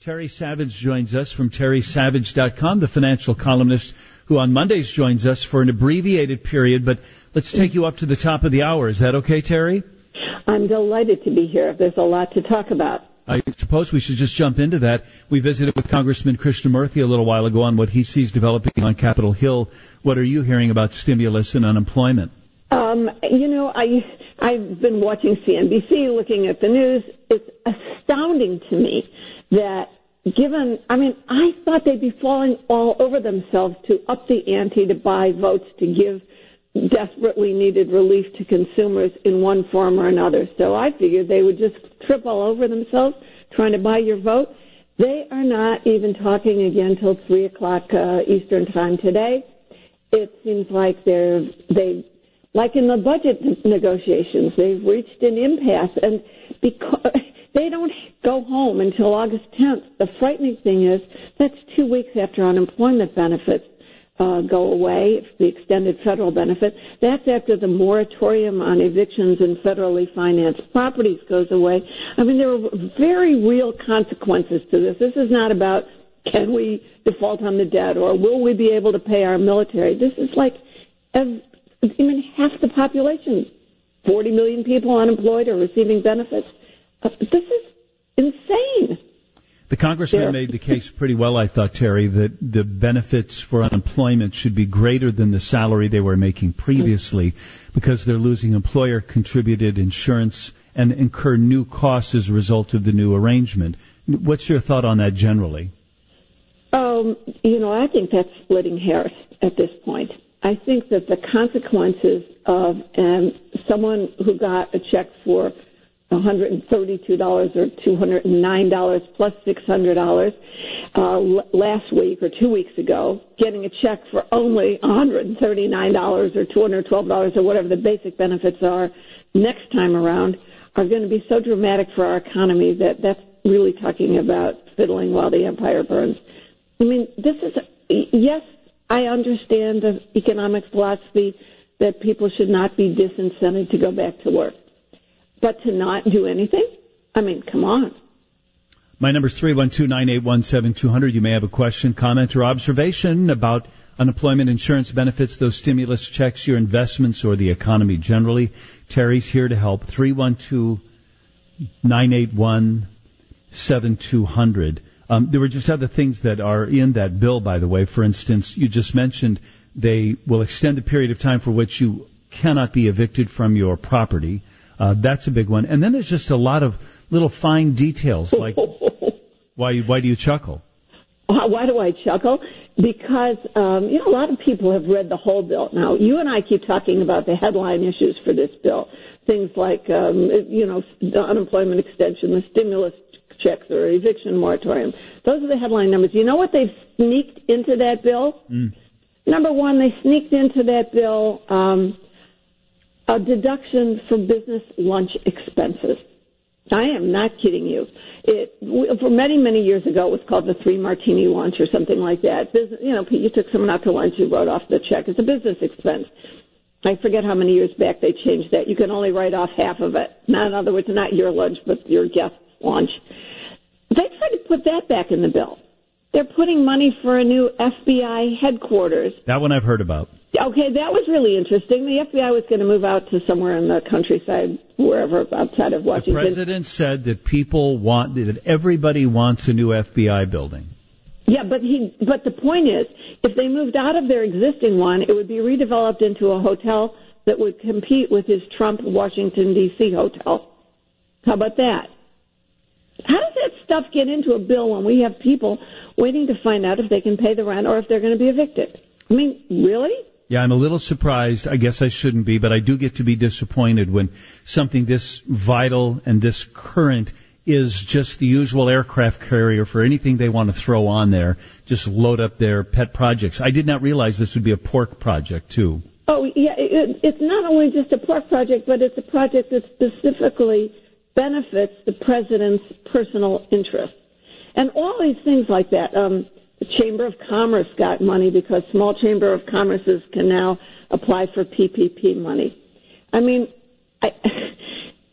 Terry Savage joins us from terrysavage.com, the financial columnist who on Mondays joins us for an abbreviated period. But let's take you up to the top of the hour. Is that okay, Terry? I'm delighted to be here. There's a lot to talk about. I suppose we should just jump into that. We visited with Congressman Krishnamurthy a little while ago on what he sees developing on Capitol Hill. What are you hearing about stimulus and unemployment? I've been watching CNBC, looking at the news. It's astounding to me that I thought they'd be falling all over themselves to up the ante to buy votes to give desperately needed relief to consumers in one form or another. So I figured they would just trip all over themselves trying to buy your vote. They are not even talking again till 3 o'clock Eastern time today. It seems like like in the budget negotiations, they've reached an impasse, and because they don't go home until August 10th. The frightening thing is that's 2 weeks after unemployment benefits go away, the extended federal benefit. That's after the moratorium on evictions and federally financed properties goes away. There are very real consequences to this. This is not about can we default on the debt or will we be able to pay our military. This is like half the population, 40 million people unemployed or receiving benefits. This is insane. The congressman made the case pretty well, I thought, Terry, that the benefits for unemployment should be greater than the salary they were making previously because they're losing employer-contributed insurance and incur new costs as a result of the new arrangement. What's your thought on that generally? I think that's splitting hairs at this point. I think that the consequences of someone who got a check for $132 or $209 plus $600 last week or 2 weeks ago, getting a check for only $139 or $212 or whatever the basic benefits are next time around are going to be so dramatic for our economy that that's really talking about fiddling while the empire burns. Yes, I understand the economic philosophy that people should not be disincentivized to go back to work. But to not do anything? Come on. My number is 312-981-7200. You may have a question, comment, or observation about unemployment insurance benefits, those stimulus checks, your investments, or the economy generally. Terry's here to help. 312-981-7200. There were just other things that are in that bill, by the way. For instance, you just mentioned they will extend the period of time for which you cannot be evicted from your property. That's a big one. And then there's just a lot of little fine details, like why do you chuckle? Why do I chuckle? Because, a lot of people have read the whole bill. Now, you and I keep talking about the headline issues for this bill, things like, the unemployment extension, the stimulus checks or eviction moratorium. Those are the headline numbers. You know what they've sneaked into that bill? Number one, they sneaked into that bill a deduction for business lunch expenses. I am not kidding you. For many, many years ago, it was called the 3-martini lunch or something like that. You took someone out to lunch, you wrote off the check. It's a business expense. I forget how many years back they changed that. You can only write off half of it. Now, in other words, not your lunch, but your guest's lunch. They tried to put that back in the bill. They're putting money for a new FBI headquarters. That one I've heard about. Okay, that was really interesting. The FBI was going to move out to somewhere in the countryside, wherever outside of Washington. The president said that that everybody wants a new FBI building. Yeah, but the point is, if they moved out of their existing one, it would be redeveloped into a hotel that would compete with his Trump Washington, D.C. hotel. How about that? How does that stuff get into a bill when we have people waiting to find out if they can pay the rent or if they're going to be evicted? Really? Yeah, I'm a little surprised. I guess I shouldn't be, but I do get to be disappointed when something this vital and this current is just the usual aircraft carrier for anything they want to throw on there. Just load up their pet projects. I did not realize this would be a pork project, too. Oh, yeah, it's not only just a pork project, but it's a project that specifically benefits the president's personal interests. And all these things like that. The Chamber of Commerce got money because small Chamber of Commerces can now apply for PPP money.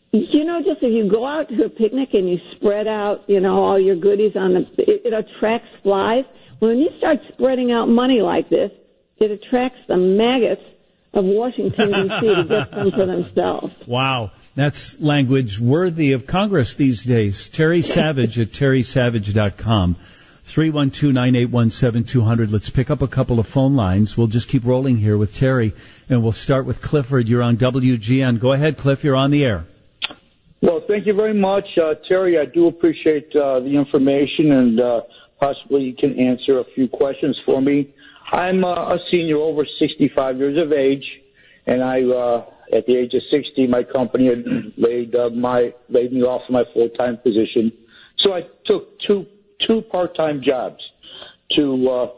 just if you go out to a picnic and you spread out, all your goodies it attracts flies. When you start spreading out money like this, it attracts the maggots of Washington, D.C. to get some for themselves. Wow. That's language worthy of Congress these days. Terry Savage at terrysavage.com. 312-981-7200. Let's pick up a couple of phone lines. We'll just keep rolling here with Terry, and we'll start with Clifford. You're on WGN. Go ahead, Cliff. You're on the air. Well, thank you very much. Terry, I do appreciate the information, and possibly you can answer a few questions for me. I'm a senior over 65 years of age, and at the age of 60, my company had laid me off of my full-time position. So I took two part-time jobs to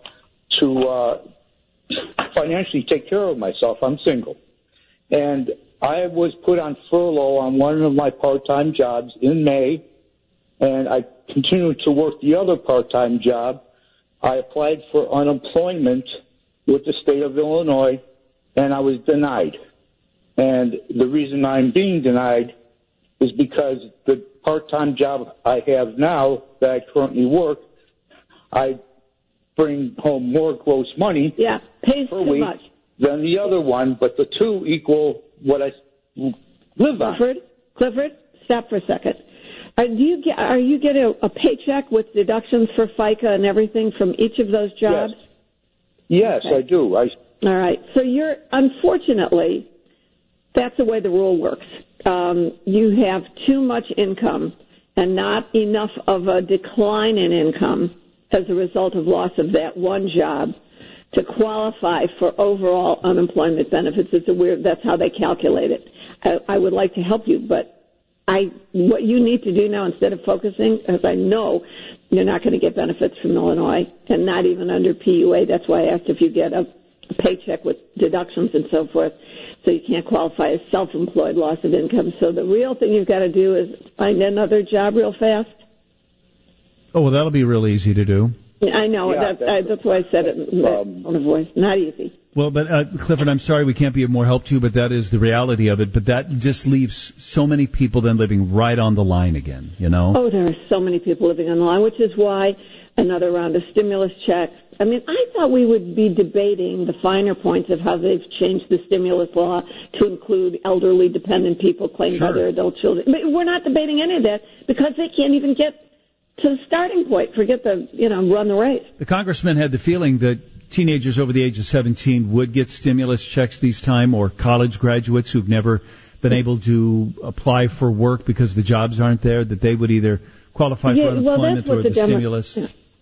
financially take care of myself. I'm single. And I was put on furlough on one of my part-time jobs in May, and I continued to work the other part-time job. I applied for unemployment with the state of Illinois, and I was denied. And the reason I'm being denied is because the part-time job I have now that I currently work, I bring home more gross money pays per too week much than the other one, but the two equal what I live on. Clifford, stop for a second. Are you getting a paycheck with deductions for FICA and everything from each of those jobs? Yes, okay. I do. All right. So unfortunately, that's the way the rule works. You have too much income and not enough of a decline in income as a result of loss of that one job to qualify for overall unemployment benefits. That's how they calculate it. I would like to help you, but what you need to do now, instead of focusing, as I know you're not going to get benefits from Illinois, and not even under PUA. That's why I asked if you get a paycheck with deductions and so forth, so you can't qualify as self-employed loss of income. So the real thing you've got to do is find another job real fast. Oh, well, that'll be real easy to do. I know. Yeah, that's why I said it in a voice. Not easy. Well, but Clifford, I'm sorry we can't be of more help to you, but that is the reality of it. But that just leaves so many people then living right on the line again, Oh, there are so many people living on the line, which is why another round of stimulus checks. I mean, I thought we would be debating the finer points of how they've changed the stimulus law to include elderly dependent people claimed by their adult children. But we're not debating any of that because they can't even get to the starting point. Forget run the race. The congressman had the feeling that teenagers over the age of 17 would get stimulus checks this time, or college graduates who've never been able to apply for work because the jobs aren't there, that they would either qualify for unemployment or the stimulus.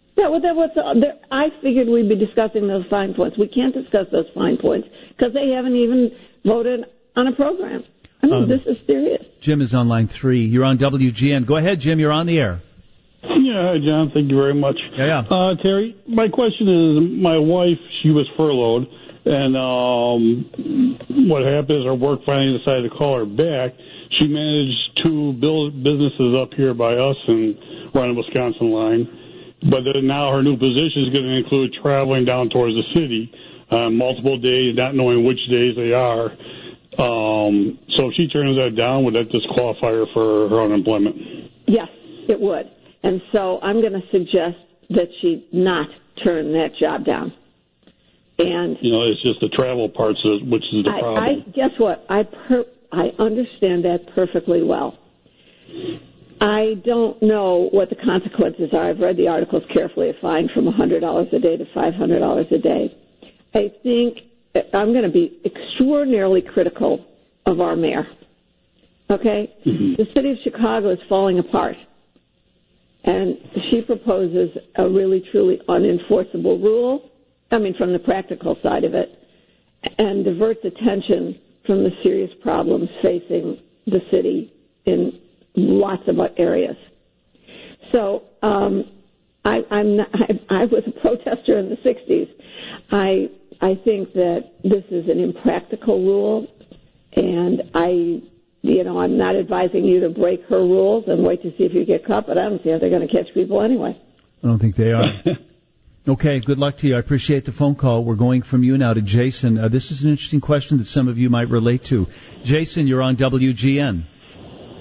I figured we'd be discussing those fine points. We can't discuss those fine points because they haven't even voted on a program. I mean, this is serious. Jim is on line 3. You're on WGN. Go ahead, Jim. You're on the air. Yeah, hi, John. Thank you very much. Yeah. Terry, my question is, my wife, she was furloughed, and what happened is her work finally decided to call her back. She managed 2 businesses up here by us and run a Wisconsin line. But then now her new position is going to include traveling down towards the city multiple days, not knowing which days they are. So if she turns that down, would that disqualify her for her unemployment? Yes, it would. And so I'm going to suggest that she not turn that job down. And it's just the travel parts, which is the problem. Guess what? I understand that perfectly well. I don't know what the consequences are. I've read the articles carefully. A fine from $100 a day to $500 a day. I think I'm going to be extraordinarily critical of our mayor. Okay? Mm-hmm. The city of Chicago is falling apart. And she proposes a really, truly unenforceable rule, from the practical side of it, and diverts attention from the serious problems facing the city in lots of areas. So I was a protester in the 60s. I think that this is an impractical rule, and I'm not advising you to break her rules and wait to see if you get caught, but I don't see how they're going to catch people anyway. I don't think they are. Okay, good luck to you. I appreciate the phone call. We're going from you now to Jason. This is an interesting question that some of you might relate to. Jason, you're on WGN.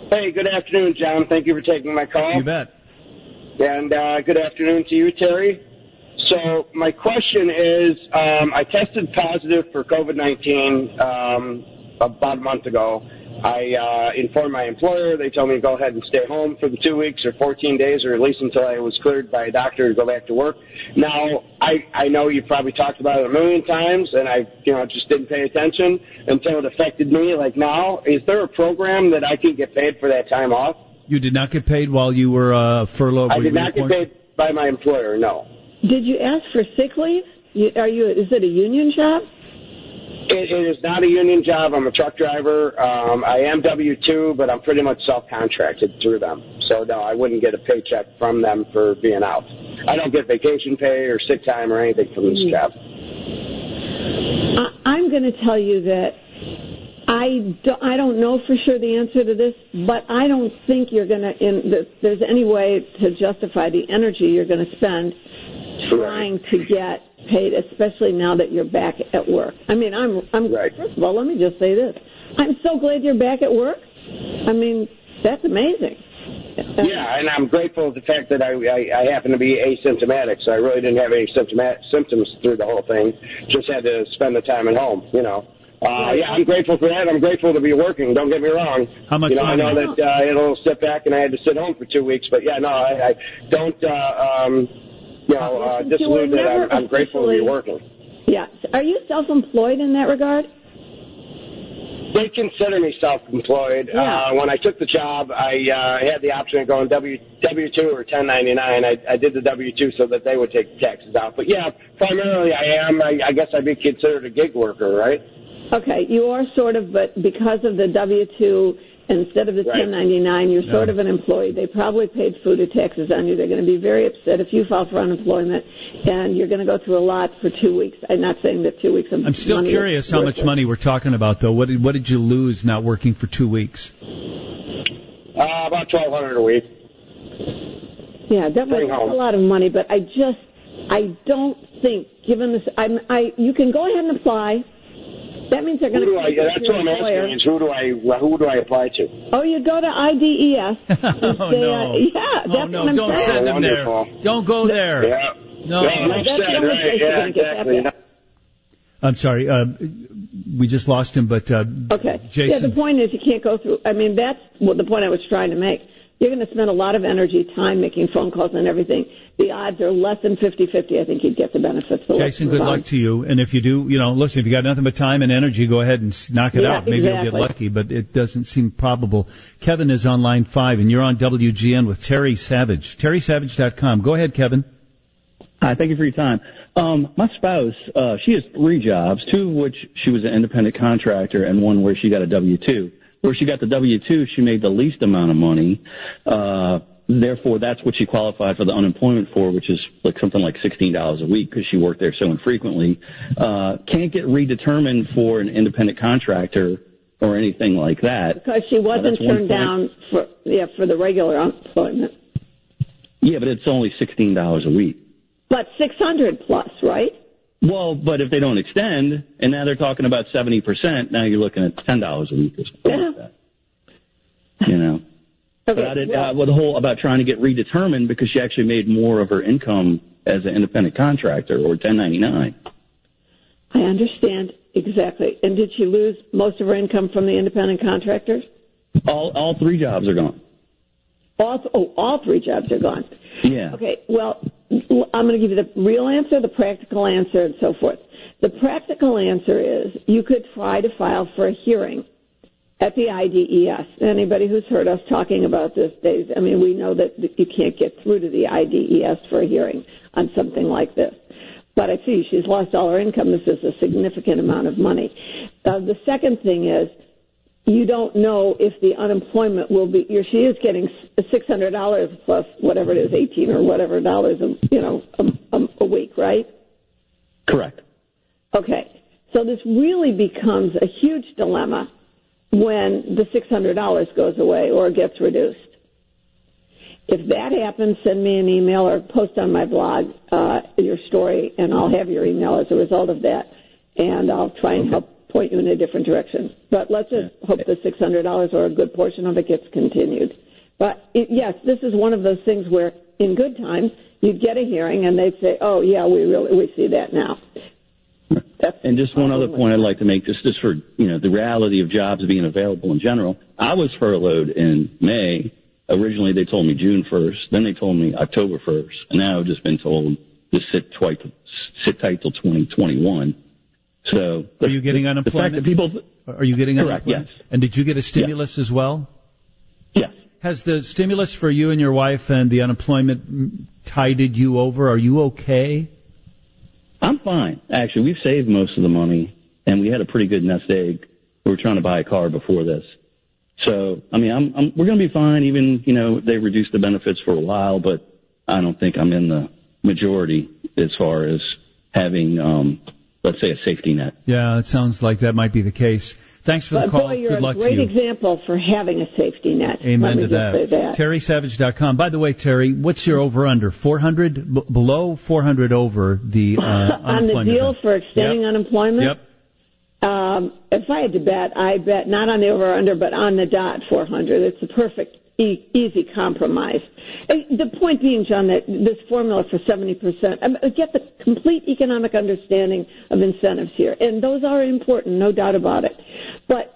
Hey, good afternoon, John. Thank you for taking my call. You bet. And good afternoon to you, Terry. So my question is, I tested positive for COVID-19 about a month ago. I informed my employer. They told me to go ahead and stay home for the 2 weeks or 14 days, or at least until I was cleared by a doctor to go back to work. Now, I know you've probably talked about it a million times, and I just didn't pay attention until it affected me like now. Is there a program that I can get paid for that time off? You did not get paid while you were furloughed? I did not get paid by my employer, no. Did you ask for sick leave? Is it a union job? It is not a union job. I'm a truck driver. I am W-2, but I'm pretty much self-contracted through them. So, no, I wouldn't get a paycheck from them for being out. I don't get vacation pay or sick time or anything from this job. I'm going to tell you that I don't know for sure the answer to this, but I don't think there's any way to justify the energy you're going to spend trying to get paid, especially now that you're back at work. I mean, I'm right. First of all, let me just say this. I'm so glad you're back at work. I mean, that's amazing. Yeah, and I'm grateful for the fact that I happen to be asymptomatic, so I really didn't have any symptoms through the whole thing. Just had to spend the time at home, Yeah, I'm grateful for that. I'm grateful to be working. Don't get me wrong. How much? I know that I had a little sit back and I had to sit home for 2 weeks, but yeah, no, I don't. Disillusioned that I'm grateful to be working. Yeah. Are you self-employed in that regard? They consider me self-employed. Yeah. When I took the job, I had the option of going W-2 or 1099. I did the W-2 so that they would take the taxes out. But, yeah, primarily I am. I guess I'd be considered a gig worker, right? Okay. You are sort of, but because of the W-2 instead of the 1099, you're sort of an employee. They probably paid food or taxes on you. They're going to be very upset if you file for unemployment, and you're going to go through a lot for 2 weeks. I'm not saying that 2 weeks of I'm still curious how much money we're talking about, though. What did you lose not working for 2 weeks? About $1,200 a week. Yeah, definitely a lot of money, but I don't think, given this, you can go ahead and apply. That means they're going to. That's what I'm asking. Is who do I apply to? Oh, you go to IDES. Oh no! Yeah, that's no! Don't send them there. Don't go there. Yeah. No. That's the exactly. I'm sorry. We just lost him, but okay. Jason. Yeah, the point is you can't go through. I mean, that's the point I was trying to make. You're going to spend a lot of energy, time making phone calls and everything. The odds are less than 50-50. I think you'd get the benefits. Jason, good luck to you. And if you do, listen, if you got nothing but time and energy, go ahead and knock it out. Maybe you'll get lucky, but it doesn't seem probable. Kevin is on line 5, and you're on WGN with Terry Savage. TerrySavage.com. Go ahead, Kevin. Hi, thank you for your time. My spouse, she has 3 jobs, 2 of which she was an independent contractor and one where she got a W-2. Where she got the W-2, she made the least amount of money. Therefore, that's what she qualified for the unemployment for, which is something like $16 a week because she worked there so infrequently. Can't get redetermined for an independent contractor or anything like that. Because she wasn't turned down for the regular unemployment. Yeah, but it's only $16 a week. But 600 plus, right? Well, but if they don't extend, and now they're talking about 70%, now you're looking at $10 a week or something like that. Okay, but the whole about trying to get redetermined because she actually made more of her income as an independent contractor or 1099. I understand exactly. And did she lose most of her income from the independent contractors? All 3 jobs are gone. All 3 jobs are gone. Yeah. Okay, well, I'm going to give you the real answer, the practical answer, and so forth. The practical answer is you could try to file for a hearing at the IDES. Anybody who's heard us talking about this, Dave, I mean, we know that you can't get through to the IDES for a hearing on something like this. But I see she's lost all her income. This is a significant amount of money. The second thing is, you don't know if the unemployment will be. She is getting $600 plus whatever it is, $18 or whatever dollars, a week, right? Correct. Okay, so this really becomes a huge dilemma when the $600 goes away or gets reduced. If that happens, send me an email or post on my blog your story, and I'll have your email as a result of that, and I'll try and help point you in a different direction. But let's just hope the $600 or a good portion of it gets continued. But yes, this is one of those things where in good times you'd get a hearing and they'd say, oh yeah, we see that now. And just one other point I'd like to make, just for, the reality of jobs being available in general. I was furloughed in May. Originally they told me June 1st, then they told me October 1st, and now I've just been told just sit tight till 2021. So are you getting unemployment? Are you getting correct, unemployment? Yes. And did you get a stimulus as well? Yes. Has the stimulus for you and your wife and the unemployment tided you over? Are you okay? I'm fine. Actually, we've saved most of the money, and we had a pretty good nest egg. We were trying to buy a car before this. So, I mean, we're going to be fine, even, they reduced the benefits for a while, but I don't think I'm in the majority as far as having, let's say, a safety net. Yeah, it sounds like that might be the case. Thanks for the call. Boy, you're Good luck a great to you. example for having a safety net. Amen to that. TerrySavage.com. By the way, Terry, what's your over-under? 400? Below 400 over the unemployment? On the deal for extending unemployment? Yep. If I had to bet, I bet not on the over-under, but on the dot 400. It's a perfect, easy compromise. The point being, John, that this formula for 70%, get the complete economic understanding of incentives here. And those are important, no doubt about it. But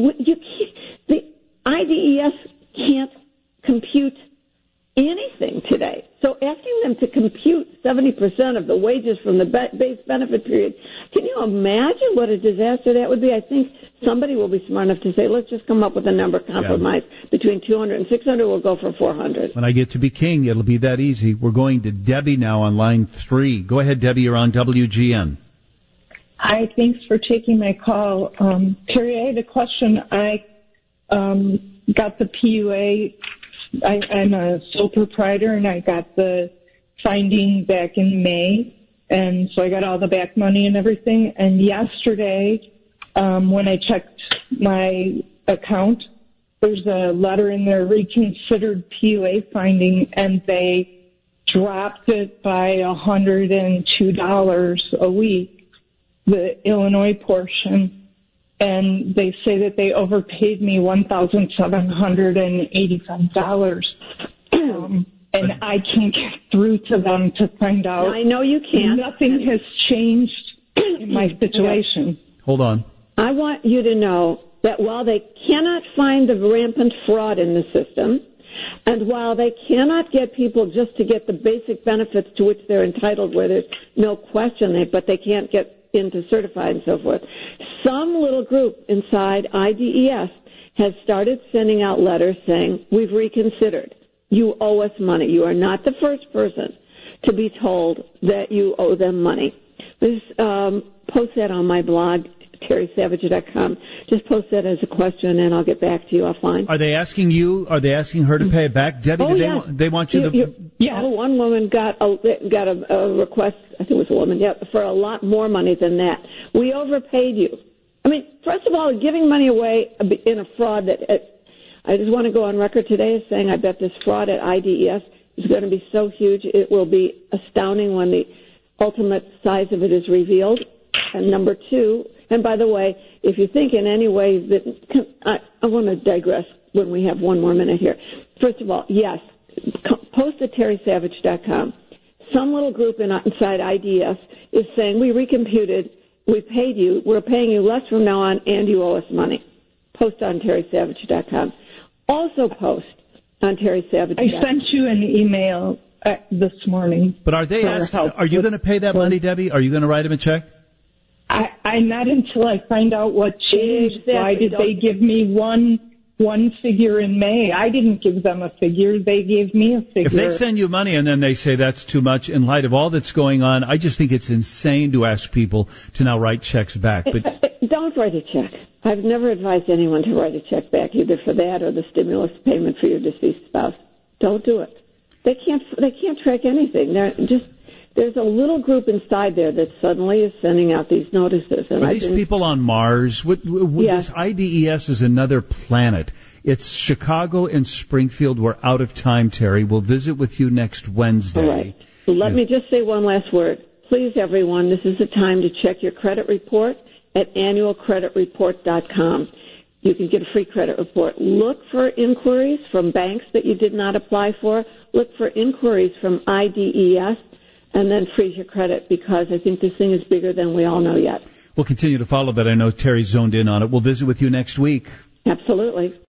the IDES can't compute anything today. So asking them to compute 70% of the wages from the base benefit period, can you imagine what a disaster that would be? I think somebody will be smart enough to say, let's just come up with a number compromise between 200 and 600. We'll go for 400. When I get to be king, it'll be that easy. We're going to Debbie now on line 3. Go ahead, Debbie. You're on WGN. Hi, thanks for taking my call. Terry, I had a question. I got the PUA. I'm a sole proprietor, and I got the finding back in May, and so I got all the back money and everything. And yesterday, when I checked my account, there's a letter in there, reconsidered PUA finding, and they dropped it by $102 a week, the Illinois portion. And they say that they overpaid me $1,785. And I can't get through to them to find out. I know you can't. Nothing has changed in my situation. Hold on. I want you to know that while they cannot find the rampant fraud in the system, and while they cannot get people just to get the basic benefits to which they're entitled, where there's no question, but they can't get into certified and so forth, some little group inside IDES has started sending out letters saying, we've reconsidered. You owe us money. You are not the first person to be told that you owe them money. Just post that on my blog, TerrySavage.com. Just post that as a question, and I'll get back to you offline. Are they asking you? Are they asking her to pay it back, Debbie? They want you to. Yeah. One woman got a request. I think it was a woman. Yeah, for a lot more money than that. We overpaid you. I mean, first of all, giving money away in a fraud that I just want to go on record today as saying I bet this fraud at IDES is going to be so huge it will be astounding when the ultimate size of it is revealed. And number two. And by the way, if you think in any way that I want to digress when we have one more minute here. First of all, yes, post at TerrySavage.com. Some little group inside IDS is saying we recomputed, we paid you, we're paying you less from now on, and you owe us money. Post on TerrySavage.com. Also post on TerrySavage.com. I sent you an email this morning. But are they asking? Are you going to pay that money, Debbie? Are you going to write them a check? I'm not until I find out what changed. Exactly. Why did they give me one figure in May? I didn't give them a figure. They gave me a figure. If they send you money and then they say that's too much in light of all that's going on, I just think it's insane to ask people to now write checks back. But don't write a check. I've never advised anyone to write a check back, either for that or the stimulus payment for your deceased spouse. Don't do it. They can't track anything. There's a little group inside there that suddenly is sending out these notices. And are these people on Mars? This IDES is another planet. It's Chicago and Springfield. We're out of time, Terry. We'll visit with you next Wednesday. All right. Let me just say one last word. Please, everyone, this is the time to check your credit report at annualcreditreport.com. You can get a free credit report. Look for inquiries from banks that you did not apply for. Look for inquiries from IDES, and then freeze your credit, because I think this thing is bigger than we all know yet. We'll continue to follow that. I know Terry's zoned in on it. We'll visit with you next week. Absolutely.